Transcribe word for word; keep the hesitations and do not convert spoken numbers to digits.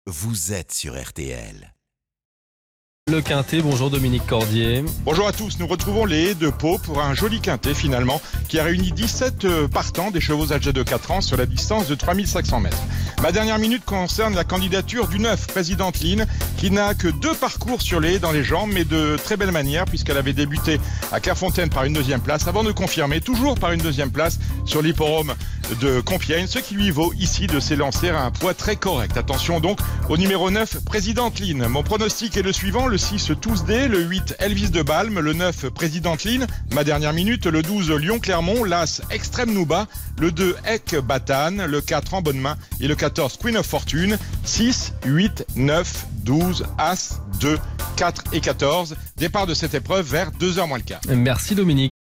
vous êtes sur R T L. Le Quintet, bonjour Dominique Cordier. Bonjour à tous, nous retrouvons les haies de Pau pour un joli Quintet finalement qui a réuni dix-sept partants des chevaux âgés de quatre ans sur la distance de trois mille cinq cents mètres. Ma dernière minute concerne la candidature du neuf, Présidente Line, qui n'a que deux parcours sur les haies dans les jambes, mais de très belle manière puisqu'elle avait débuté à Clairefontaine par une deuxième place avant de confirmer toujours par une deuxième place sur l'hipporome de Compiègne, ce qui lui vaut ici de s'élancer à un poids très correct. Attention donc au numéro neuf, Présidente Line. Mon pronostic est le suivant, le six, Tuesday, le huit, Elvis de Balme, le neuf, Présidente Line, ma dernière minute, le douze, Lyon-Clermont, l'as, Extrême Nouba, le deux, Eck Batane, le quatre, En Bonne Main et le quatorze, Queen of Fortune, six, huit, neuf, douze, As, deux, quatre et quatorze. Départ de cette épreuve vers deux heures moins le quart. Merci Dominique.